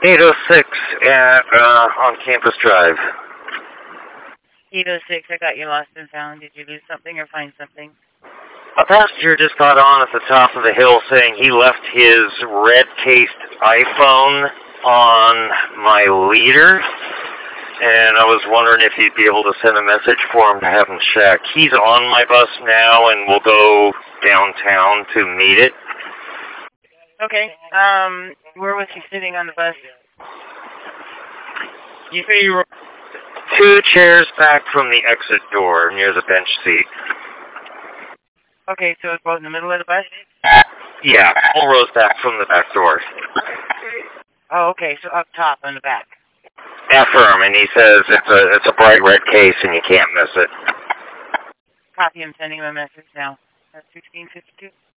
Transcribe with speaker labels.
Speaker 1: 806 at, on Campus Drive.
Speaker 2: 806, I got you lost and found. Did you lose something or find something?
Speaker 1: A passenger just got on at the top of the hill saying he left his red-cased iPhone on my leader, and I was wondering if you'd be able to send a message for him to have him check. He's on my bus now, and we'll go downtown to meet it.
Speaker 2: Okay, where was he sitting on the bus? You say you were
Speaker 1: 2 chairs back from the exit door near the bench seat.
Speaker 2: Okay, so it's both in the middle of the bus?
Speaker 1: Yeah, 4 rows back from the back door.
Speaker 2: Oh, okay, so up top on the back.
Speaker 1: Affirm, and he says it's a bright red case and you can't miss it.
Speaker 2: Copy, I'm sending him a message now. That's 1652.